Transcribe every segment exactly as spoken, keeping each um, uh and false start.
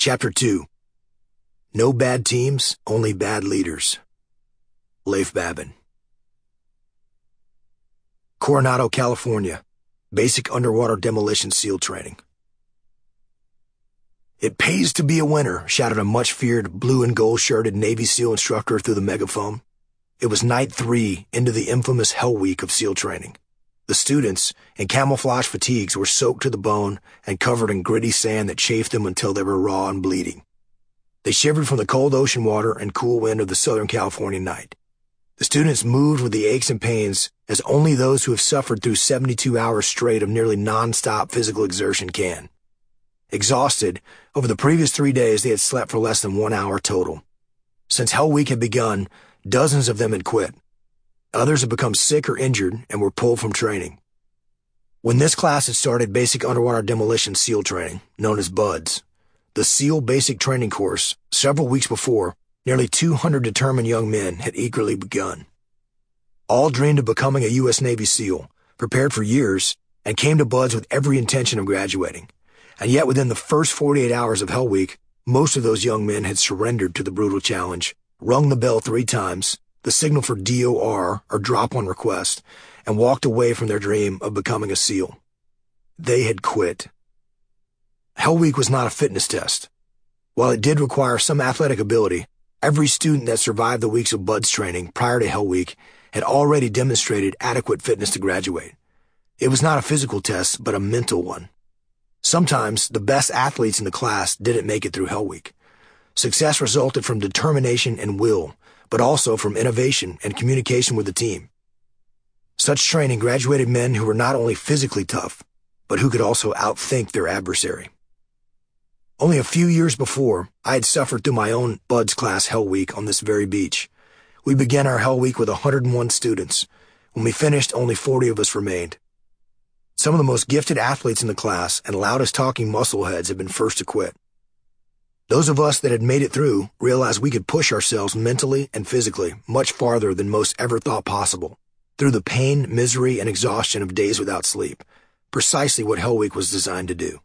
Chapter two. No bad teams, only bad leaders. Leif Babin. Coronado, California. Basic underwater demolition SEAL training. "It pays to be a winner," shouted a much-feared blue and gold-shirted Navy SEAL instructor through the megaphone. It was night three into the infamous Hell Week of SEAL training. The students, in camouflage fatigues, were soaked to the bone and covered in gritty sand that chafed them until they were raw and bleeding. They shivered from the cold ocean water and cool wind of the Southern California night. The students moved with the aches and pains as only those who have suffered through seventy-two hours straight of nearly non-stop physical exertion can. Exhausted, over the previous three days they had slept for less than one hour total. Since Hell Week had begun, dozens of them had quit. Others had become sick or injured and were pulled from training. When this class had started Basic Underwater Demolition SEAL training, known as BUDS, the SEAL Basic Training Course, several weeks before, nearly two hundred determined young men had eagerly begun. All dreamed of becoming a U S Navy SEAL, prepared for years, and came to BUDS with every intention of graduating. And yet within the first forty-eight hours of Hell Week, most of those young men had surrendered to the brutal challenge, rung the bell three times, the signal for D O R, or drop on request, and walked away from their dream of becoming a SEAL. They had quit. Hell Week was not a fitness test. While it did require some athletic ability, every student that survived the weeks of BUDS training prior to Hell Week had already demonstrated adequate fitness to graduate. It was not a physical test, but a mental one. Sometimes the best athletes in the class didn't make it through Hell Week. Success resulted from determination and will, but also from innovation and communication with the team. Such training graduated men who were not only physically tough, but who could also outthink their adversary. Only a few years before, I had suffered through my own BUDS class Hell Week on this very beach. We began our Hell Week with one hundred one students. When we finished, only forty of us remained. Some of the most gifted athletes in the class and loudest talking muscleheads had been first to quit. Those of us that had made it through realized we could push ourselves mentally and physically much farther than most ever thought possible, through the pain, misery, and exhaustion of days without sleep, precisely what Hell Week was designed to do.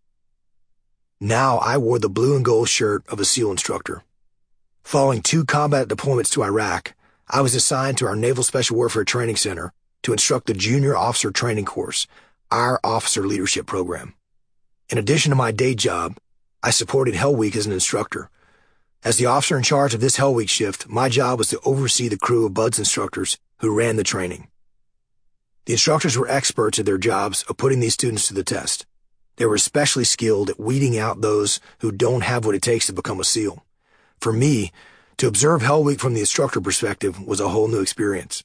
Now I wore the blue and gold shirt of a SEAL instructor. Following two combat deployments to Iraq, I was assigned to our Naval Special Warfare Training Center to instruct the Junior Officer Training Course, our officer leadership program. In addition to my day job, I supported Hell Week as an instructor. As the officer in charge of this Hell Week shift, my job was to oversee the crew of BUDS instructors who ran the training. The instructors were experts at their jobs of putting these students to the test. They were especially skilled at weeding out those who don't have what it takes to become a SEAL. For me, to observe Hell Week from the instructor perspective was a whole new experience.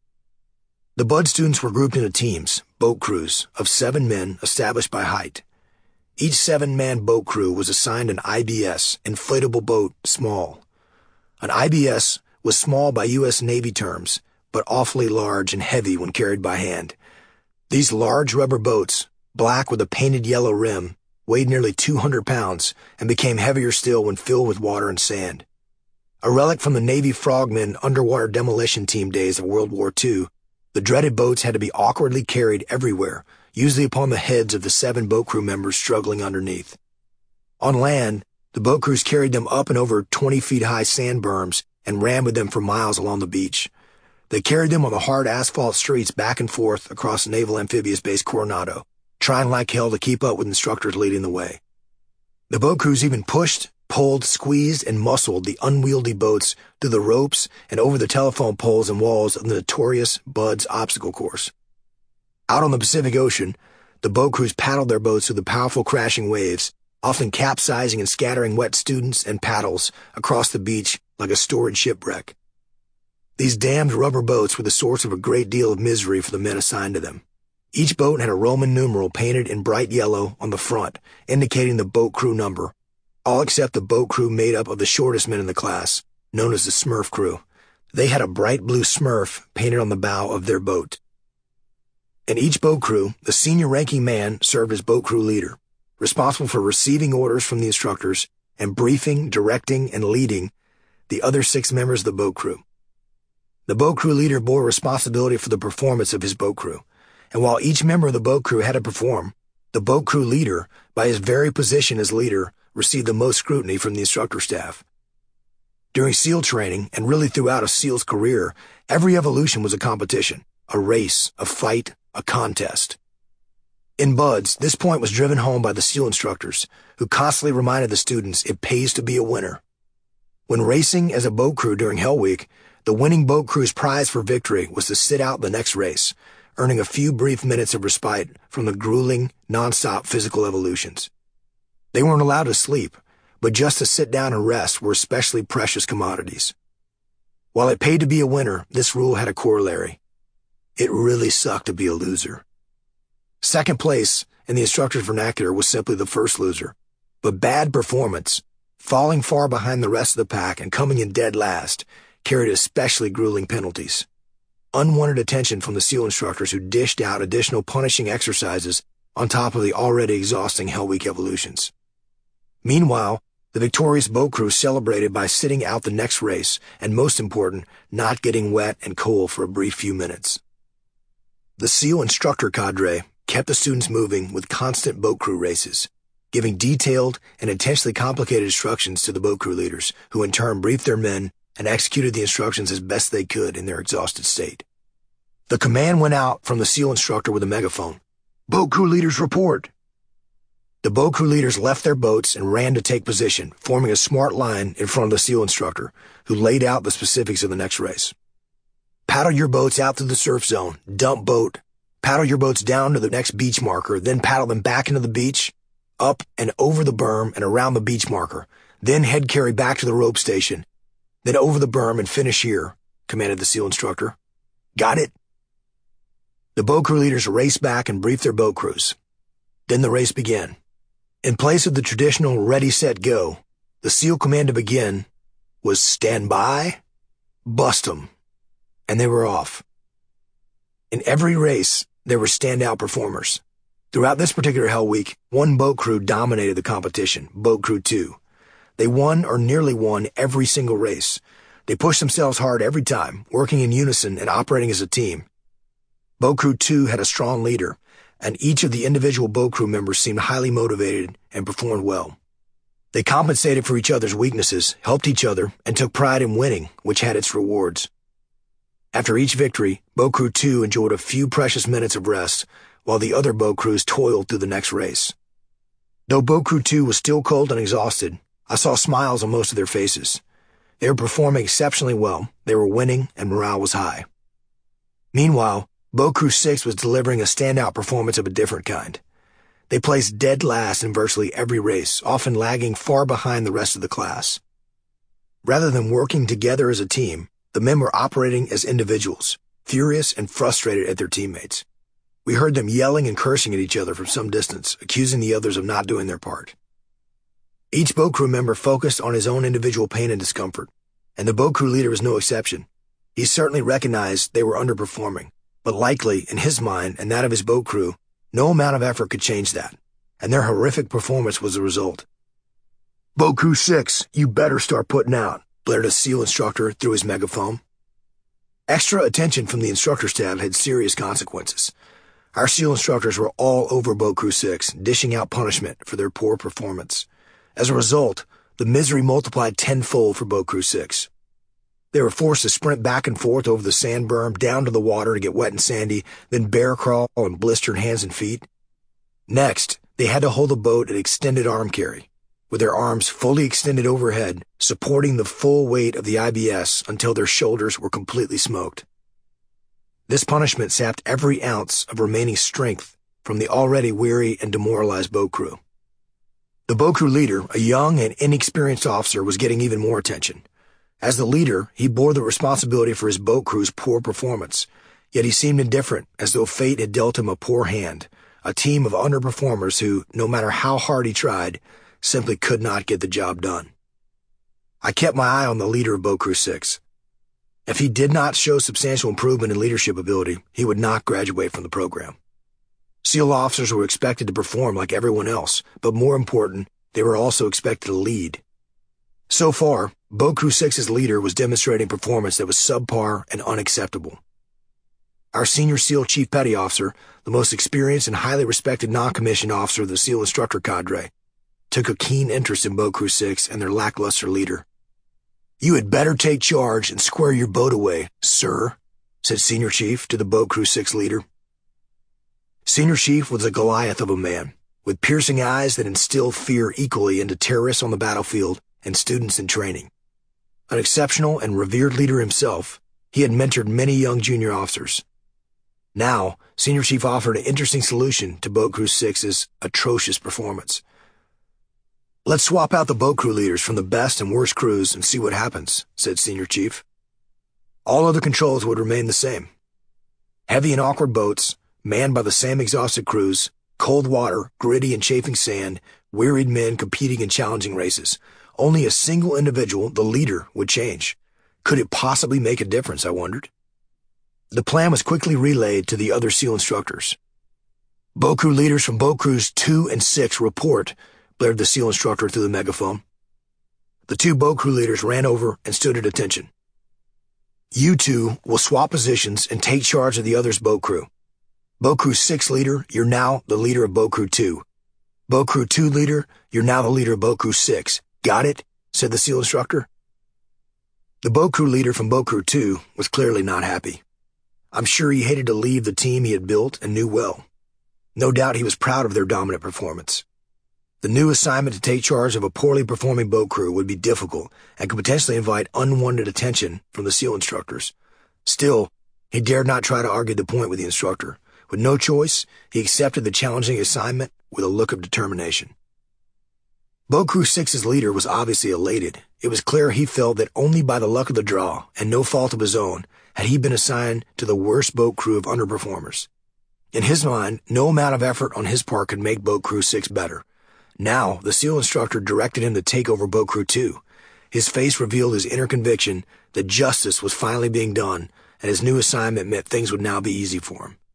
The BUDS students were grouped into teams, boat crews, of seven men established by height. Each seven-man boat crew was assigned an I B S, inflatable boat, small. An I B S was small by U S Navy terms, but awfully large and heavy when carried by hand. These large rubber boats, black with a painted yellow rim, weighed nearly two hundred pounds and became heavier still when filled with water and sand. A relic from the Navy Frogmen underwater demolition team days of World War Two, the dreaded boats had to be awkwardly carried everywhere, usually upon the heads of the seven boat crew members struggling underneath. On land, the boat crews carried them up and over twenty feet high sand berms and ran with them for miles along the beach. They carried them on the hard asphalt streets back and forth across Naval Amphibious Base Coronado, trying like hell to keep up with instructors leading the way. The boat crews even pushed, pulled, squeezed, and muscled the unwieldy boats through the ropes and over the telephone poles and walls of the notorious BUDS obstacle course. Out on the Pacific Ocean, the boat crews paddled their boats through the powerful crashing waves, often capsizing and scattering wet students and paddles across the beach like a storied shipwreck. These damned rubber boats were the source of a great deal of misery for the men assigned to them. Each boat had a Roman numeral painted in bright yellow on the front, indicating the boat crew number, all except the boat crew made up of the shortest men in the class, known as the Smurf crew. They had a bright blue Smurf painted on the bow of their boat. In each boat crew, the senior ranking man served as boat crew leader, responsible for receiving orders from the instructors and briefing, directing, and leading the other six members of the boat crew. The boat crew leader bore responsibility for the performance of his boat crew, and while each member of the boat crew had to perform, the boat crew leader, by his very position as leader, received the most scrutiny from the instructor staff. During SEAL training, and really throughout a SEAL's career, every evolution was a competition, a race, a fight, a contest. In BUD/S, this point was driven home by the SEAL instructors, who constantly reminded the students it pays to be a winner. When racing as a boat crew during Hell Week, the winning boat crew's prize for victory was to sit out the next race, earning a few brief minutes of respite from the grueling, non-stop physical evolutions. They weren't allowed to sleep, but just to sit down and rest were especially precious commodities. While it paid to be a winner, this rule had a corollary. It really sucked to be a loser. Second place, in the instructor's vernacular, was simply the first loser. But bad performance, falling far behind the rest of the pack and coming in dead last, carried especially grueling penalties. Unwanted attention from the SEAL instructors who dished out additional punishing exercises on top of the already exhausting Hell Week evolutions. Meanwhile, the victorious boat crew celebrated by sitting out the next race and, most important, not getting wet and cold for a brief few minutes. The SEAL instructor cadre kept the students moving with constant boat crew races, giving detailed and intentionally complicated instructions to the boat crew leaders, who in turn briefed their men and executed the instructions as best they could in their exhausted state. The command went out from the SEAL instructor with a megaphone. "Boat crew leaders report." The boat crew leaders left their boats and ran to take position, forming a smart line in front of the SEAL instructor, who laid out the specifics of the next race. "Paddle your boats out to the surf zone, dump boat, paddle your boats down to the next beach marker, then paddle them back into the beach, up and over the berm and around the beach marker, then head carry back to the rope station, then over the berm and finish here," commanded the SEAL instructor. "Got it?" The boat crew leaders raced back and briefed their boat crews. Then the race began. In place of the traditional ready, set, go, the SEAL command to begin was stand by, bust 'em, and they were off. In every race, there were standout performers. Throughout this particular Hell Week, one boat crew dominated the competition, Boat Crew two. They won or nearly won every single race. They pushed themselves hard every time, working in unison and operating as a team. Boat Crew two had a strong leader, and each of the individual boat crew members seemed highly motivated and performed well. They compensated for each other's weaknesses, helped each other, and took pride in winning, which had its rewards. After each victory, Boat Crew two enjoyed a few precious minutes of rest, while the other boat crews toiled through the next race. Though Boat Crew two was still cold and exhausted, I saw smiles on most of their faces. They were performing exceptionally well, they were winning, and morale was high. Meanwhile, Boat Crew six was delivering a standout performance of a different kind. They placed dead last in virtually every race, often lagging far behind the rest of the class. Rather than working together as a team, the men were operating as individuals, furious and frustrated at their teammates. We heard them yelling and cursing at each other from some distance, accusing the others of not doing their part. Each boat crew member focused on his own individual pain and discomfort, and the boat crew leader was no exception. He certainly recognized they were underperforming, but likely, in his mind and that of his boat crew, no amount of effort could change that, and their horrific performance was the result. "Boat Crew six, you better start putting out," blared a SEAL instructor through his megaphone. Extra attention from the instructor staff had serious consequences. Our SEAL instructors were all over Boat Crew six, dishing out punishment for their poor performance. As a result, the misery multiplied tenfold for Boat Crew six. They were forced to sprint back and forth over the sand berm, down to the water to get wet and sandy, then bear crawl on blistered hands and feet. Next, they had to hold the boat at extended arm carry, with their arms fully extended overhead, supporting the full weight of the I B S until their shoulders were completely smoked. This punishment sapped every ounce of remaining strength from the already weary and demoralized boat crew. The boat crew leader, a young and inexperienced officer, was getting even more attention. As the leader, he bore the responsibility for his boat crew's poor performance, yet he seemed indifferent, as though fate had dealt him a poor hand, a team of underperformers who, no matter how hard he tried, simply could not get the job done. I kept my eye on the leader of Boat Crew six. If he did not show substantial improvement in leadership ability, he would not graduate from the program. SEAL officers were expected to perform like everyone else, but more important, they were also expected to lead. So far, Boat Crew six's leader was demonstrating performance that was subpar and unacceptable. Our senior SEAL Chief Petty Officer, the most experienced and highly respected non-commissioned officer of the SEAL instructor cadre, took a keen interest in Boat Crew six and their lackluster leader. "You had better take charge and square your boat away, sir," said Senior Chief to the Boat Crew six leader. Senior Chief was a Goliath of a man, with piercing eyes that instilled fear equally into terrorists on the battlefield and students in training. An exceptional and revered leader himself, he had mentored many young junior officers. Now, Senior Chief offered an interesting solution to Boat Crew six's atrocious performance. "Let's swap out the boat crew leaders from the best and worst crews and see what happens," said Senior Chief. All other controls would remain the same. Heavy and awkward boats, manned by the same exhausted crews, cold water, gritty and chafing sand, wearied men competing in challenging races. Only a single individual, the leader, would change. Could it possibly make a difference, I wondered? The plan was quickly relayed to the other SEAL instructors. "Boat crew leaders from boat crews two and six report," blared the SEAL instructor through the megaphone. The two boat crew leaders ran over and stood at attention. "You two will swap positions and take charge of the other's boat crew. Boat crew six leader, you're now the leader of boat crew two. Boat crew two leader, you're now the leader of boat crew six. Got it?" said the SEAL instructor. The boat crew leader from boat crew two was clearly not happy. I'm sure he hated to leave the team he had built and knew well. No doubt he was proud of their dominant performance. The new assignment to take charge of a poorly performing boat crew would be difficult and could potentially invite unwanted attention from the SEAL instructors. Still, he dared not try to argue the point with the instructor. With no choice, he accepted the challenging assignment with a look of determination. Boat Crew six's leader was obviously elated. It was clear he felt that only by the luck of the draw, and no fault of his own, had he been assigned to the worst boat crew of underperformers. In his mind, no amount of effort on his part could make Boat Crew six better. Now, the SEAL instructor directed him to take over Boat Crew two. His face revealed his inner conviction that justice was finally being done, and his new assignment meant things would now be easy for him.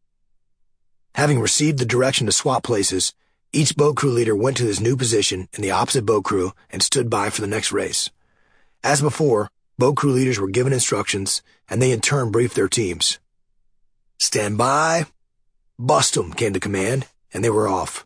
Having received the direction to swap places, each boat crew leader went to his new position in the opposite boat crew and stood by for the next race. As before, boat crew leaders were given instructions, and they in turn briefed their teams. "Stand by. Bust 'em," came the command, and they were off.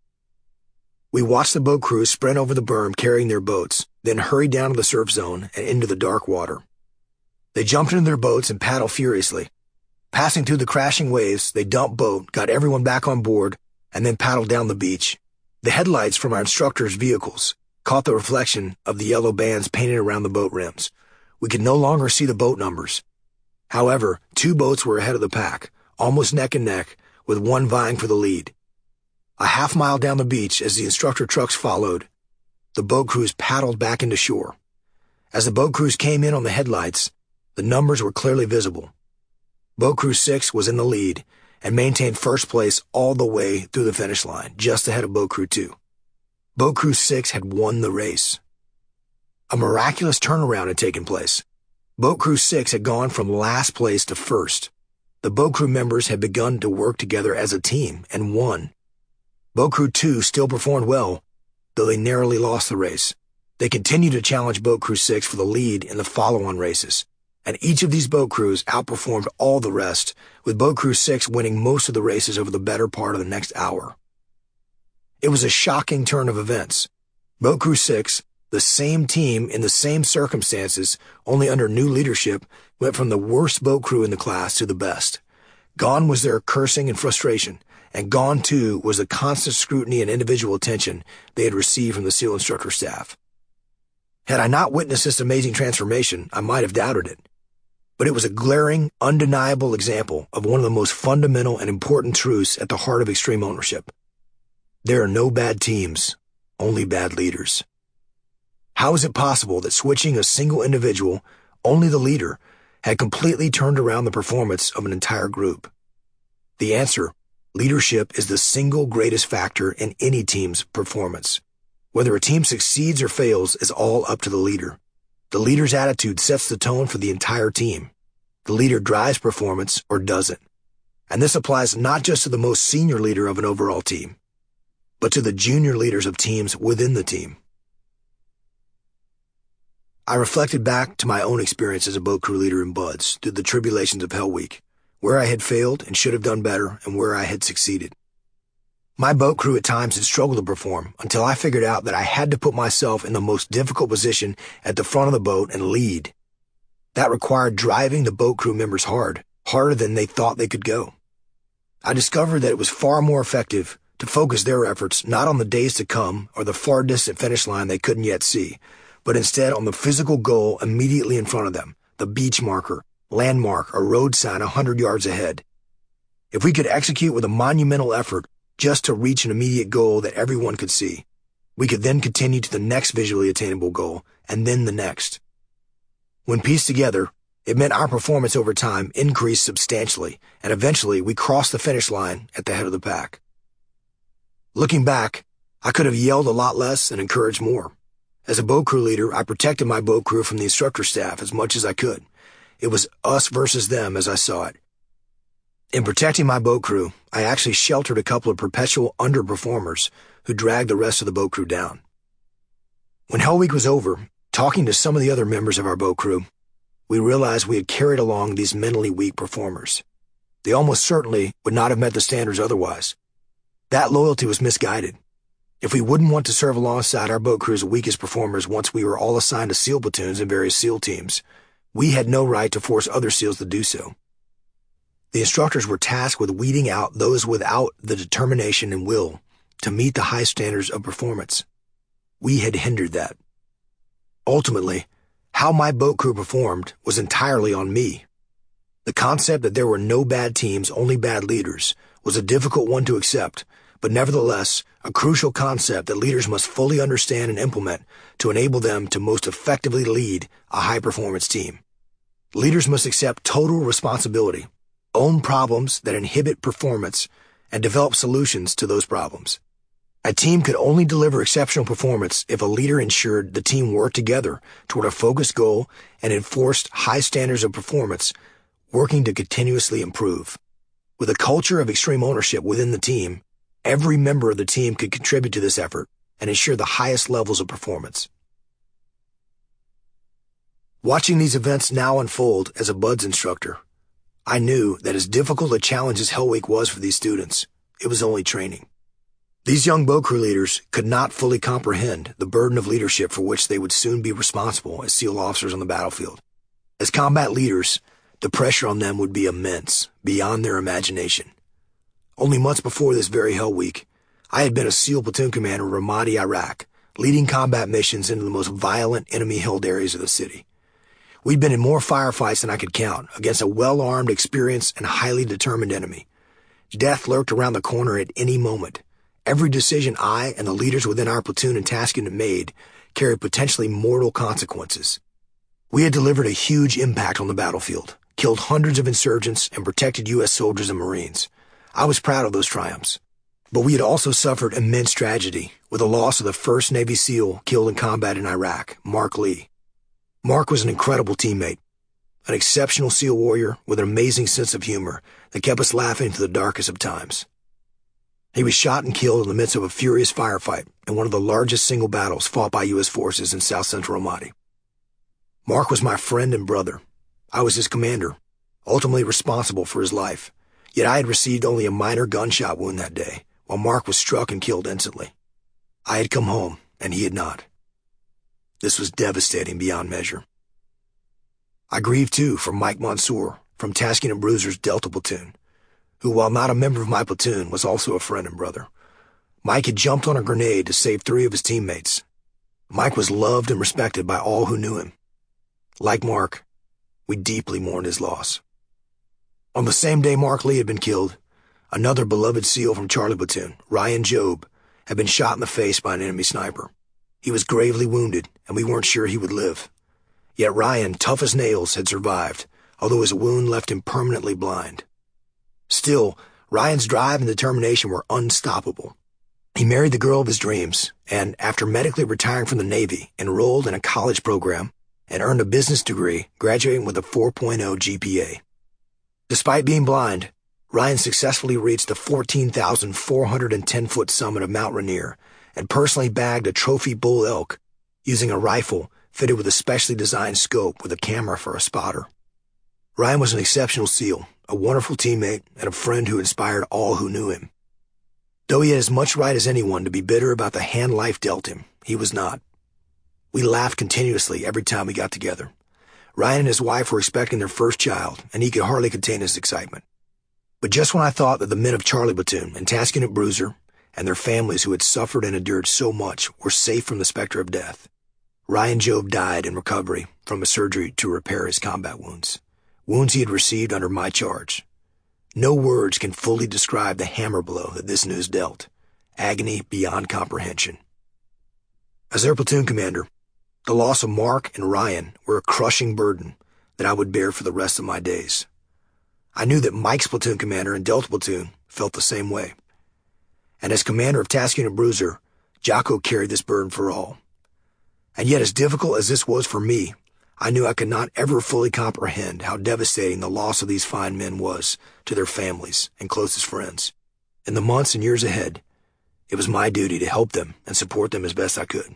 We watched the boat crews sprint over the berm carrying their boats, then hurried down to the surf zone and into the dark water. They jumped into their boats and paddled furiously. Passing through the crashing waves, they dumped boat, got everyone back on board, and then paddled down the beach. The headlights from our instructors' vehicles caught the reflection of the yellow bands painted around the boat rims. We could no longer see the boat numbers. However, two boats were ahead of the pack, almost neck and neck, with one vying for the lead. A half mile down the beach, as the instructor trucks followed, the boat crews paddled back into shore. As the boat crews came in on the headlights, the numbers were clearly visible. Boat Crew six was in the lead and maintained first place all the way through the finish line, just ahead of Boat Crew two. Boat Crew six had won the race. A miraculous turnaround had taken place. Boat Crew six had gone from last place to first. The boat crew members had begun to work together as a team and won. Boat Crew two still performed well, though they narrowly lost the race. They continued to challenge Boat Crew six for the lead in the follow-on races, and each of these boat crews outperformed all the rest, with Boat Crew six winning most of the races over the better part of the next hour. It was a shocking turn of events. Boat Crew six, the same team in the same circumstances, only under new leadership, went from the worst boat crew in the class to the best. Gone was their cursing and frustration, and gone too was the constant scrutiny and individual attention they had received from the SEAL instructor staff. Had I not witnessed this amazing transformation, I might have doubted it. But it was a glaring, undeniable example of one of the most fundamental and important truths at the heart of extreme ownership. There are no bad teams, only bad leaders. How is it possible that switching a single individual, only the leader, had completely turned around the performance of an entire group? The answer: leadership is the single greatest factor in any team's performance. Whether a team succeeds or fails is all up to the leader. The leader's attitude sets the tone for the entire team. The leader drives performance or doesn't. And this applies not just to the most senior leader of an overall team, but to the junior leaders of teams within the team. I reflected back to my own experience as a boat crew leader in Buds through the tribulations of Hell Week, where I had failed and should have done better and where I had succeeded. My boat crew at times had struggled to perform until I figured out that I had to put myself in the most difficult position at the front of the boat and lead. That required driving the boat crew members hard, harder than they thought they could go. I discovered that it was far more effective to focus their efforts not on the days to come or the far distant finish line they couldn't yet see, but instead on the physical goal immediately in front of them, the beach marker, landmark, or road sign a hundred yards ahead. If we could execute with a monumental effort just to reach an immediate goal that everyone could see, we could then continue to the next visually attainable goal, and then the next. When pieced together, it meant our performance over time increased substantially, and eventually we crossed the finish line at the head of the pack. Looking back, I could have yelled a lot less and encouraged more. As a boat crew leader, I protected my boat crew from the instructor staff as much as I could. It was us versus them as I saw it. In protecting my boat crew, I actually sheltered a couple of perpetual underperformers who dragged the rest of the boat crew down. When Hell Week was over, talking to some of the other members of our boat crew, we realized we had carried along these mentally weak performers. They almost certainly would not have met the standards otherwise. That loyalty was misguided. If we wouldn't want to serve alongside our boat crew's weakest performers once we were all assigned to SEAL platoons and various SEAL teams, we had no right to force other SEALs to do so. The instructors were tasked with weeding out those without the determination and will to meet the high standards of performance. We had hindered that. Ultimately, how my boat crew performed was entirely on me. The concept that there were no bad teams, only bad leaders, was a difficult one to accept, but nevertheless, a crucial concept that leaders must fully understand and implement to enable them to most effectively lead a high-performance team. Leaders must accept total responsibility, own problems that inhibit performance, and develop solutions to those problems. A team could only deliver exceptional performance if a leader ensured the team worked together toward a focused goal and enforced high standards of performance, working to continuously improve. With a culture of extreme ownership within the team, every member of the team could contribute to this effort and ensure the highest levels of performance. Watching these events now unfold as a B U D S instructor, I knew that as difficult a challenge as Hell Week was for these students, it was only training. These young boat crew leaders could not fully comprehend the burden of leadership for which they would soon be responsible as SEAL officers on the battlefield. As combat leaders, the pressure on them would be immense, beyond their imagination. Only months before this very Hell Week, I had been a SEAL platoon commander in Ramadi, Iraq, leading combat missions into the most violent enemy-held areas of the city. We'd been in more firefights than I could count against a well-armed, experienced, and highly determined enemy. Death lurked around the corner at any moment. Every decision I and the leaders within our platoon and task unit made carried potentially mortal consequences. We had delivered a huge impact on the battlefield, killed hundreds of insurgents, and protected U S soldiers and Marines. I was proud of those triumphs. But we had also suffered immense tragedy with the loss of the first Navy SEAL killed in combat in Iraq, Mark Lee. Mark was an incredible teammate, an exceptional SEAL warrior with an amazing sense of humor that kept us laughing through the darkest of times. He was shot and killed in the midst of a furious firefight in one of the largest single battles fought by U S forces in South Central Ramadi. Mark was my friend and brother. I was his commander, ultimately responsible for his life, yet I had received only a minor gunshot wound that day, while Mark was struck and killed instantly. I had come home, and he had not. This was devastating beyond measure. I grieved, too, for Mike Mansour from Tasking and Bruiser's Delta Platoon, who, while not a member of my platoon, was also a friend and brother. Mike had jumped on a grenade to save three of his teammates. Mike was loved and respected by all who knew him. Like Mark, we deeply mourned his loss. On the same day Mark Lee had been killed, another beloved SEAL from Charlie Platoon, Ryan Jobe, had been shot in the face by an enemy sniper. He was gravely wounded, and we weren't sure he would live. Yet Ryan, tough as nails, had survived, although his wound left him permanently blind. Still, Ryan's drive and determination were unstoppable. He married the girl of his dreams, and after medically retiring from the Navy, enrolled in a college program and earned a business degree, graduating with a four point oh G P A. Despite being blind, Ryan successfully reached the fourteen thousand four hundred ten foot summit of Mount Rainier and personally bagged a trophy bull elk using a rifle fitted with a specially designed scope with a camera for a spotter. Ryan was an exceptional SEAL, a wonderful teammate, and a friend who inspired all who knew him. Though he had as much right as anyone to be bitter about the hand life dealt him, he was not. We laughed continuously every time we got together. Ryan and his wife were expecting their first child, and he could hardly contain his excitement. But just when I thought that the men of Charlie Platoon and Task Unit Bruiser and their families who had suffered and endured so much were safe from the specter of death, Ryan Jobe died in recovery from a surgery to repair his combat wounds, wounds he had received under my charge. No words can fully describe the hammer blow that this news dealt, agony beyond comprehension. As their platoon commander, the loss of Mark and Ryan were a crushing burden that I would bear for the rest of my days. I knew that Mike's platoon commander and Delta Platoon felt the same way. And as commander of Task Unit Bruiser, Jocko carried this burden for all. And yet, as difficult as this was for me, I knew I could not ever fully comprehend how devastating the loss of these fine men was to their families and closest friends. In the months and years ahead, it was my duty to help them and support them as best I could.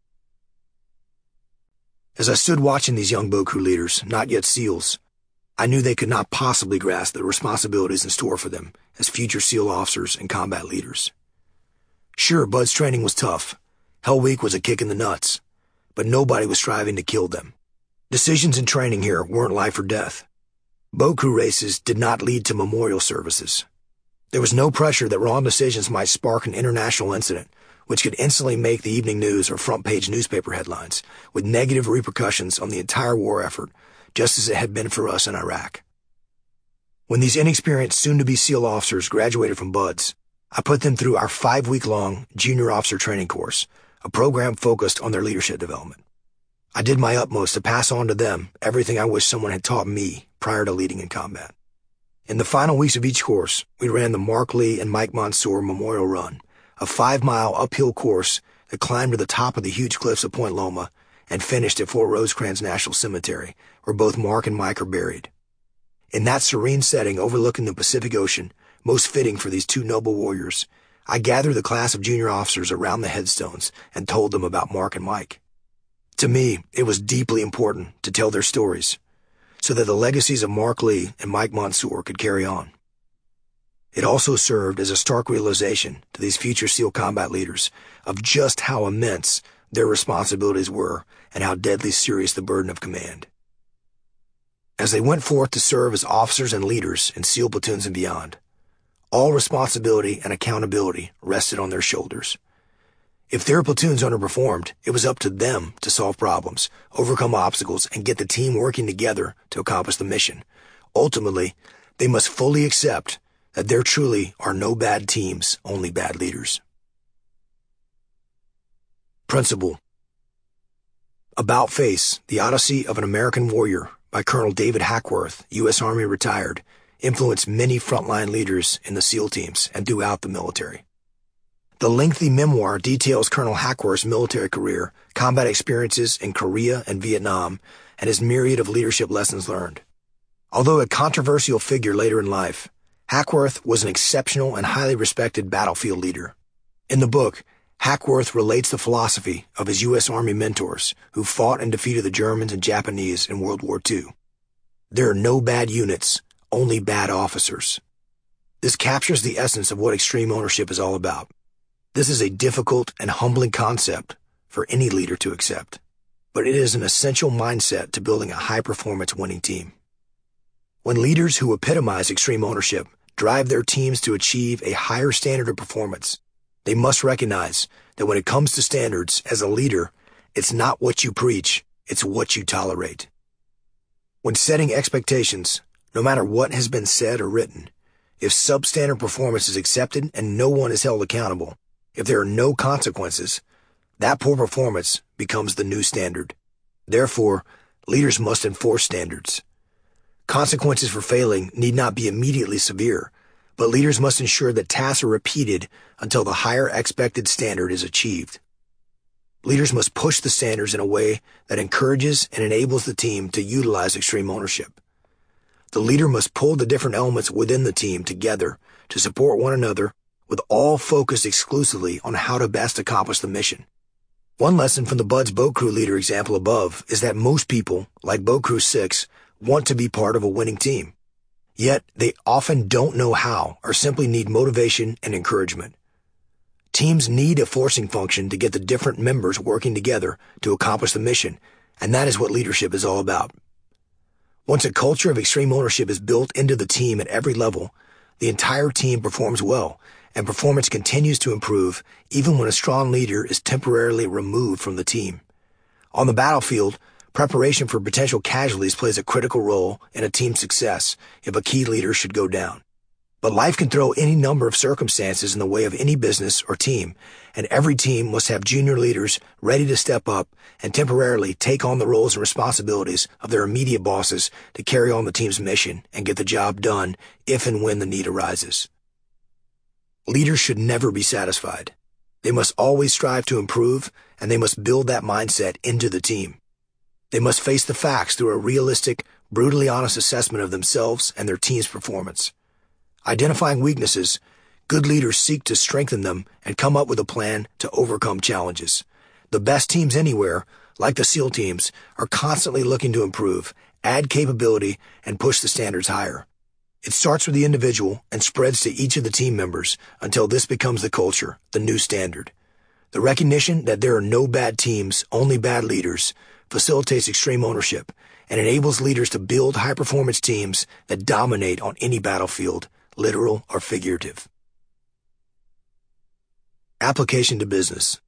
As I stood watching these young boat crew leaders, not yet SEALs, I knew they could not possibly grasp the responsibilities in store for them as future SEAL officers and combat leaders. Sure, Bud's training was tough. Hell Week was a kick in the nuts, but nobody was striving to kill them. Decisions in training here weren't life or death. Boat crew races did not lead to memorial services. There was no pressure that wrong decisions might spark an international incident, which could instantly make the evening news or front-page newspaper headlines, with negative repercussions on the entire war effort, just as it had been for us in Iraq. When these inexperienced soon-to-be SEAL officers graduated from Buds, I put them through our five-week-long junior officer training course, a program focused on their leadership development. I did my utmost to pass on to them everything I wish someone had taught me prior to leading in combat. In the final weeks of each course, we ran the Mark Lee and Mike Monsoor Memorial Run, a five-mile uphill course that climbed to the top of the huge cliffs of Point Loma and finished at Fort Rosecrans National Cemetery, where both Mark and Mike are buried. In that serene setting overlooking the Pacific Ocean, most fitting for these two noble warriors, I gathered the class of junior officers around the headstones and told them about Mark and Mike. To me, it was deeply important to tell their stories, so that the legacies of Mark Lee and Mike Monsoor could carry on. It also served as a stark realization to these future SEAL combat leaders of just how immense their responsibilities were and how deadly serious the burden of command. As they went forth to serve as officers and leaders in SEAL platoons and beyond, all responsibility and accountability rested on their shoulders. If their platoons underperformed, it was up to them to solve problems, overcome obstacles, and get the team working together to accomplish the mission. Ultimately, they must fully accept that there truly are no bad teams, only bad leaders. Principle. About Face, The Odyssey of an American Warrior by Colonel David Hackworth, U S Army retired, influenced many frontline leaders in the SEAL teams and throughout the military. The lengthy memoir details Colonel Hackworth's military career, combat experiences in Korea and Vietnam, and his myriad of leadership lessons learned. Although a controversial figure later in life, Hackworth was an exceptional and highly respected battlefield leader. In the book, Hackworth relates the philosophy of his U S Army mentors who fought and defeated the Germans and Japanese in World War Two. There are no bad units, only bad officers. This captures the essence of what extreme ownership is all about. This is a difficult and humbling concept for any leader to accept, but it is an essential mindset to building a high-performance winning team. When leaders who epitomize extreme ownership drive their teams to achieve a higher standard of performance, they must recognize that when it comes to standards, as a leader, it's not what you preach, it's what you tolerate. When setting expectations, no matter what has been said or written, if substandard performance is accepted and no one is held accountable, if there are no consequences, that poor performance becomes the new standard. Therefore, leaders must enforce standards. Consequences for failing need not be immediately severe, but leaders must ensure that tasks are repeated until the higher expected standard is achieved. Leaders must push the standards in a way that encourages and enables the team to utilize extreme ownership. The leader must pull the different elements within the team together to support one another, with all focused exclusively on how to best accomplish the mission. One lesson from the Buds boat crew leader example above is that most people, like Boat Crew six, want to be part of a winning team. Yet, they often don't know how or simply need motivation and encouragement. Teams need a forcing function to get the different members working together to accomplish the mission, and that is what leadership is all about. Once a culture of extreme ownership is built into the team at every level, the entire team performs well, and performance continues to improve even when a strong leader is temporarily removed from the team. On the battlefield, preparation for potential casualties plays a critical role in a team's success if a key leader should go down. But life can throw any number of circumstances in the way of any business or team, and every team must have junior leaders ready to step up and temporarily take on the roles and responsibilities of their immediate bosses to carry on the team's mission and get the job done if and when the need arises. Leaders should never be satisfied. They must always strive to improve, and they must build that mindset into the team. They must face the facts through a realistic, brutally honest assessment of themselves and their team's performance. Identifying weaknesses, good leaders seek to strengthen them and come up with a plan to overcome challenges. The best teams anywhere, like the SEAL teams, are constantly looking to improve, add capability, and push the standards higher. It starts with the individual and spreads to each of the team members until this becomes the culture, the new standard. The recognition that there are no bad teams, only bad leaders, facilitates extreme ownership and enables leaders to build high-performance teams that dominate on any battlefield, literal or figurative. Application to business.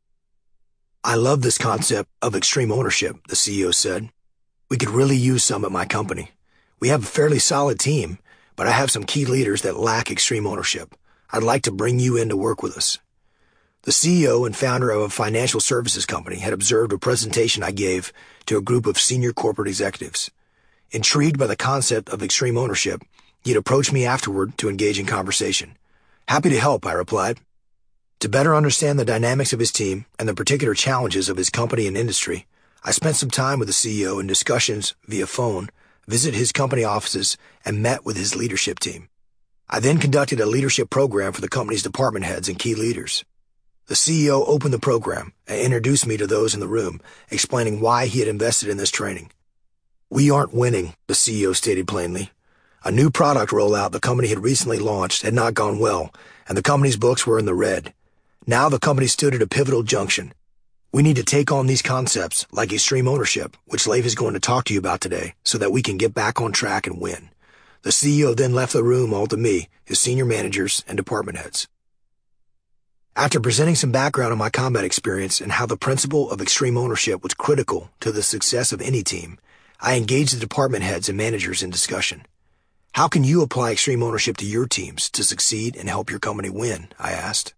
I love this concept of extreme ownership, the C E O said. We could really use some at my company. We have a fairly solid team, but I have some key leaders that lack extreme ownership. I'd like to bring you in to work with us. The C E O and founder of a financial services company had observed a presentation I gave to a group of senior corporate executives. Intrigued by the concept of extreme ownership, he'd approached me afterward to engage in conversation. Happy to help, I replied. To better understand the dynamics of his team and the particular challenges of his company and industry, I spent some time with the C E O in discussions via phone, visited his company offices, and met with his leadership team. I then conducted a leadership program for the company's department heads and key leaders. The C E O opened the program and introduced me to those in the room, explaining why he had invested in this training. We aren't winning, the C E O stated plainly. A new product rollout the company had recently launched had not gone well, and the company's books were in the red. Now the company stood at a pivotal junction. We need to take on these concepts, like extreme ownership, which Leif is going to talk to you about today, so that we can get back on track and win. The C E O then left the room all to me, his senior managers, and department heads. After presenting some background on my combat experience and how the principle of extreme ownership was critical to the success of any team, I engaged the department heads and managers in discussion. How can you apply extreme ownership to your teams to succeed and help your company win? I asked.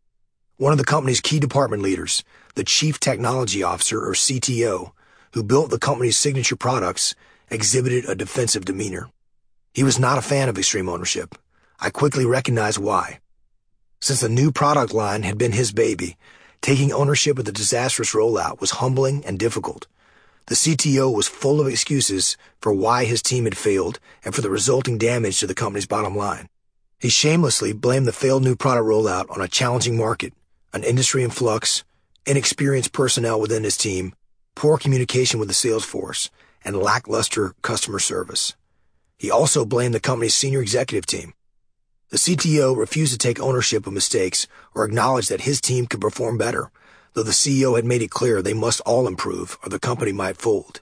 One of the company's key department leaders, the Chief Technology Officer, or C T O, who built the company's signature products, exhibited a defensive demeanor. He was not a fan of extreme ownership. I quickly recognized why. Since the new product line had been his baby, taking ownership of the disastrous rollout was humbling and difficult. The C T O was full of excuses for why his team had failed and for the resulting damage to the company's bottom line. He shamelessly blamed the failed new product rollout on a challenging market, an industry in flux, inexperienced personnel within his team, poor communication with the sales force, and lackluster customer service. He also blamed the company's senior executive team. The C T O refused to take ownership of mistakes or acknowledge that his team could perform better, though the C E O had made it clear they must all improve or the company might fold.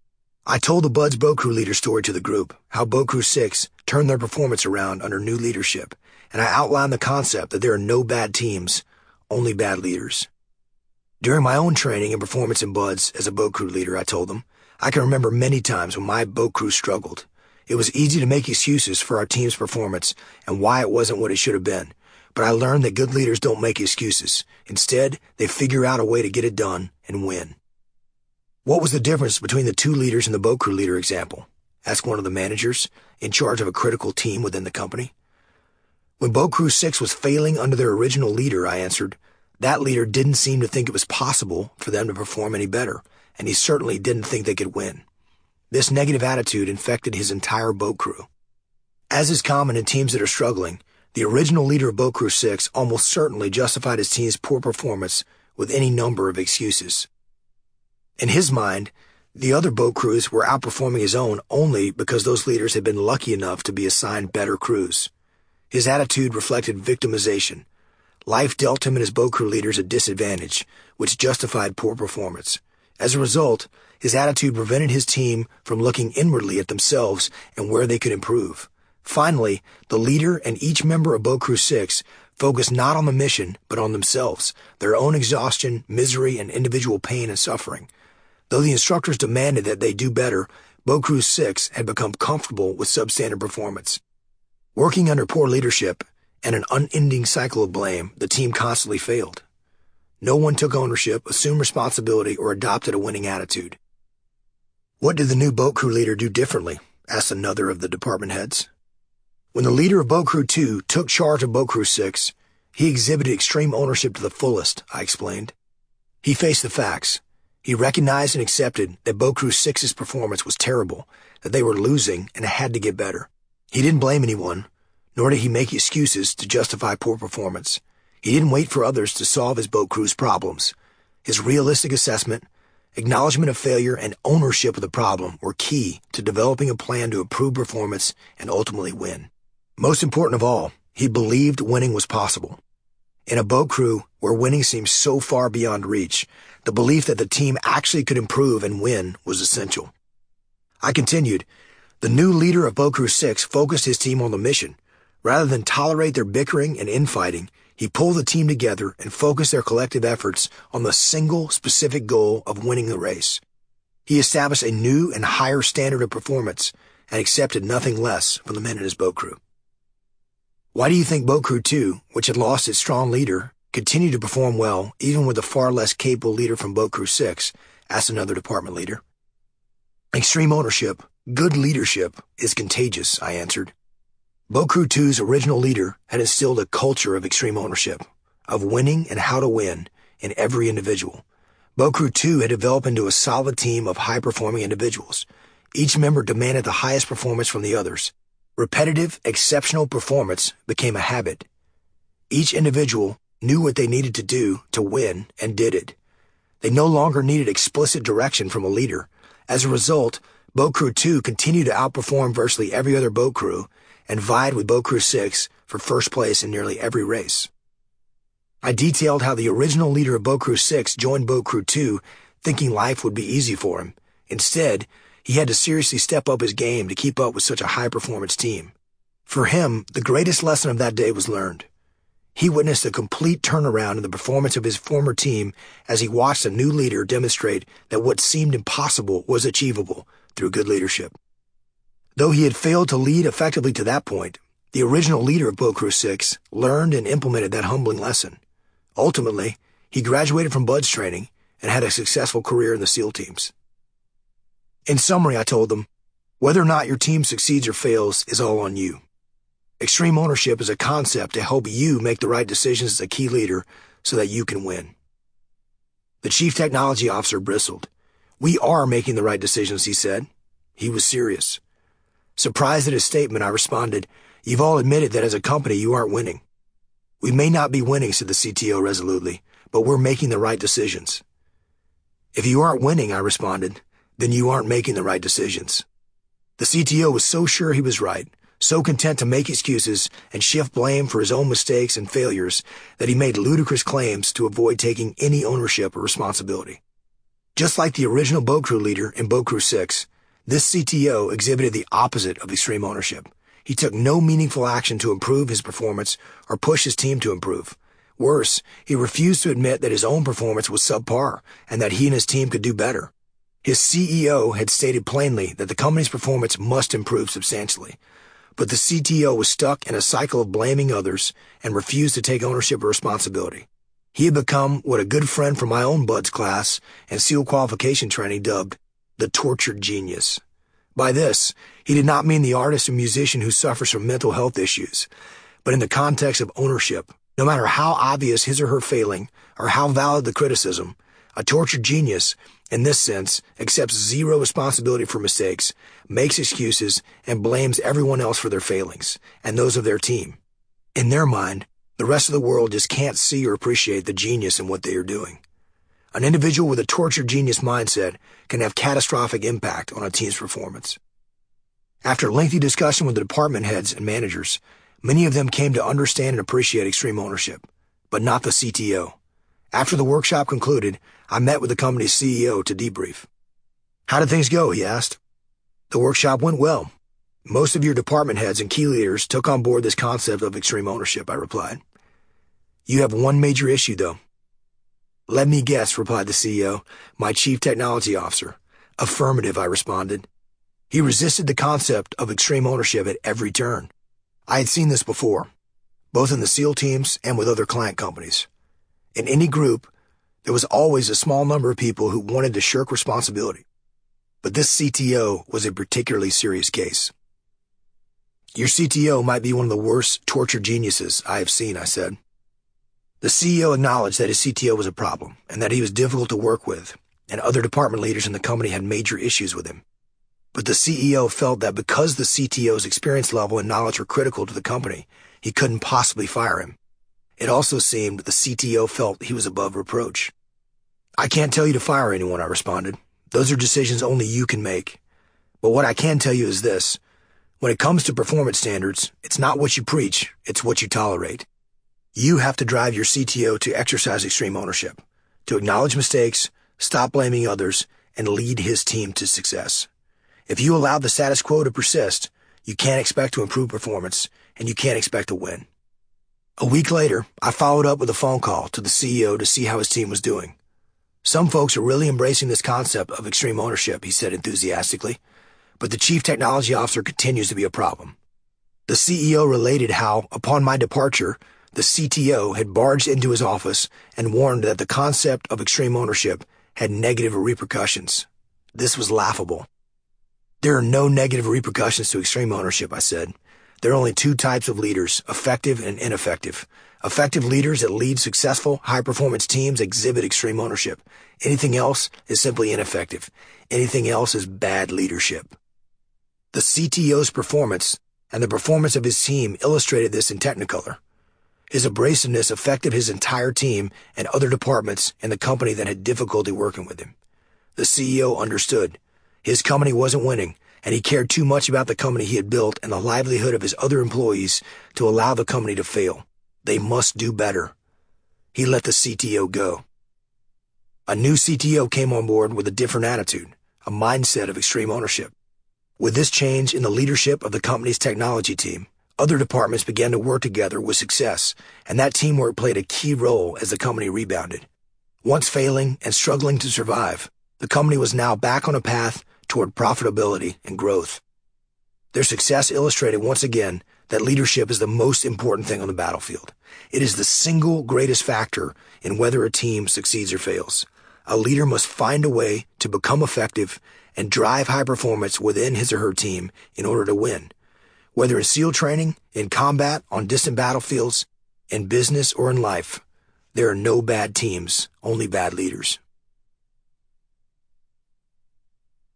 I told the Bud's Boat Crew leader story to the group, how Boat Crew six turned their performance around under new leadership, and I outlined the concept that there are no bad teams, only bad leaders. During my own training and performance in Bud's as a boat crew leader, I told them, I can remember many times when my boat crew struggled. It was easy to make excuses for our team's performance and why it wasn't what it should have been, but I learned that good leaders don't make excuses. Instead, they figure out a way to get it done and win. What was the difference between the two leaders in the boat crew leader example? Asked one of the managers in charge of a critical team within the company. When Boat Crew six was failing under their original leader, I answered, that leader didn't seem to think it was possible for them to perform any better, and he certainly didn't think they could win. This negative attitude infected his entire boat crew. As is common in teams that are struggling, the original leader of Boat Crew six almost certainly justified his team's poor performance with any number of excuses. In his mind, the other boat crews were outperforming his own only because those leaders had been lucky enough to be assigned better crews. His attitude reflected victimization. Life dealt him and his boat crew leaders a disadvantage, which justified poor performance. As a result, his attitude prevented his team from looking inwardly at themselves and where they could improve. Finally, the leader and each member of Boat Crew six focused not on the mission, but on themselves, their own exhaustion, misery, and individual pain and suffering. Though the instructors demanded that they do better, Boat Crew six had become comfortable with substandard performance. Working under poor leadership and an unending cycle of blame, the team constantly failed. No one took ownership, assumed responsibility, or adopted a winning attitude. What did the new boat crew leader do differently? Asked another of the department heads. When the leader of Boat Crew two took charge of Boat Crew six, he exhibited extreme ownership to the fullest, I explained. He faced the facts. He recognized and accepted that Boat Crew six's performance was terrible, that they were losing and had to get better. He didn't blame anyone, nor did he make excuses to justify poor performance. He didn't wait for others to solve his boat crew's problems. His realistic assessment, acknowledgement of failure, and ownership of the problem were key to developing a plan to improve performance and ultimately win. Most important of all, he believed winning was possible. In a boat crew where winning seemed so far beyond reach, the belief that the team actually could improve and win was essential. I continued, the new leader of Boat Crew six focused his team on the mission. Rather than tolerate their bickering and infighting, he pulled the team together and focused their collective efforts on the single specific goal of winning the race. He established a new and higher standard of performance and accepted nothing less from the men in his boat crew. Why do you think Boat Crew two, which had lost its strong leader, continued to perform well even with a far less capable leader from Boat Crew six? Asked another department leader. Extreme ownership, good leadership, is contagious, I answered. Boat Crew two's original leader had instilled a culture of extreme ownership, of winning and how to win, in every individual. Boat Crew two had developed into a solid team of high-performing individuals. Each member demanded the highest performance from the others. Repetitive, exceptional performance became a habit. Each individual knew what they needed to do to win and did it. They no longer needed explicit direction from a leader. As a result, Boat Crew two continued to outperform virtually every other boat crew and vied with Boat Crew six for first place in nearly every race. I detailed how the original leader of Boat Crew six joined Boat Crew two thinking life would be easy for him. Instead, he had to seriously step up his game to keep up with such a high-performance team. For him, the greatest lesson of that day was learned. He witnessed a complete turnaround in the performance of his former team as he watched a new leader demonstrate that what seemed impossible was achievable through good leadership. Though he had failed to lead effectively to that point, the original leader of Boat Crew six learned and implemented that humbling lesson. Ultimately, he graduated from B U D S training and had a successful career in the SEAL teams. In summary, I told them, whether or not your team succeeds or fails is all on you. Extreme ownership is a concept to help you make the right decisions as a key leader so that you can win. The chief technology officer bristled. We are making the right decisions, he said. He was serious. Surprised at his statement, I responded, you've all admitted that as a company you aren't winning. We may not be winning, said the C T O resolutely, but we're making the right decisions. If you aren't winning, I responded, then you aren't making the right decisions. The C T O was so sure he was right, so content to make excuses and shift blame for his own mistakes and failures that he made ludicrous claims to avoid taking any ownership or responsibility. Just like the original boat crew leader in Boat Crew six, this C T O exhibited the opposite of extreme ownership. He took no meaningful action to improve his performance or push his team to improve. Worse, he refused to admit that his own performance was subpar and that he and his team could do better. His C E O had stated plainly that the company's performance must improve substantially, but the C T O was stuck in a cycle of blaming others and refused to take ownership or responsibility. He had become what a good friend from my own B U D S class and SEAL qualification training dubbed the tortured genius. By this, he did not mean the artist or musician who suffers from mental health issues, but in the context of ownership. No matter how obvious his or her failing or how valid the criticism, a tortured genius, in this sense, accepts zero responsibility for mistakes, makes excuses, and blames everyone else for their failings, and those of their team. In their mind, the rest of the world just can't see or appreciate the genius in what they are doing. An individual with a tortured genius mindset can have catastrophic impact on a team's performance. After lengthy discussion with the department heads and managers, many of them came to understand and appreciate extreme ownership. but not the C T O. After the workshop concluded, I met with the company's C E O to debrief. "How did things go?" he asked. "The workshop went well. Most of your department heads and key leaders took on board this concept of extreme ownership," I replied. "You have one major issue, though." "Let me guess," replied the C E O, "my chief technology officer." "Affirmative," I responded. He resisted the concept of extreme ownership at every turn. I had seen this before, both in the SEAL teams and with other client companies. In any group, there was always a small number of people who wanted to shirk responsibility. But this C T O was a particularly serious case. "Your C T O might be one of the worst torture geniuses I have seen," I said. The C E O acknowledged that his C T O was a problem and that he was difficult to work with, and other department leaders in the company had major issues with him. But the C E O felt that because the C T O's experience level and knowledge were critical to the company, he couldn't possibly fire him. It also seemed the C T O felt he was above reproach. "I can't tell you to fire anyone," I responded. "Those are decisions only you can make. But what I can tell you is this. When it comes to performance standards, it's not what you preach, it's what you tolerate. You have to drive your C T O to exercise extreme ownership, to acknowledge mistakes, stop blaming others, and lead his team to success. If you allow the status quo to persist, you can't expect to improve performance, and you can't expect to win." A week later, I followed up with a phone call to the C E O to see how his team was doing. "Some folks are really embracing this concept of extreme ownership," he said enthusiastically, "but the chief technology officer continues to be a problem." The C E O related how, upon my departure, the C T O had barged into his office and warned that the concept of extreme ownership had negative repercussions. This was laughable. "There are no negative repercussions to extreme ownership," I said. "There are only two types of leaders, effective and ineffective. Effective leaders that lead successful, high-performance teams exhibit extreme ownership. Anything else is simply ineffective. Anything else is bad leadership." The C T O's performance and the performance of his team illustrated this in Technicolor. His abrasiveness affected his entire team and other departments in the company that had difficulty working with him. The C E O understood. His company wasn't winning, and he cared too much about the company he had built and the livelihood of his other employees to allow the company to fail. They must do better. He let the C T O go. A new C T O came on board with a different attitude, a mindset of extreme ownership. With this change in the leadership of the company's technology team, other departments began to work together with success, and that teamwork played a key role as the company rebounded. Once failing and struggling to survive, the company was now back on a path toward profitability and growth. Their success illustrated once again that leadership is the most important thing on the battlefield. It is the single greatest factor in whether a team succeeds or fails. A leader must find a way to become effective and drive high performance within his or her team in order to win. Whether in SEAL training, in combat, on distant battlefields, in business, or in life, there are no bad teams, only bad leaders.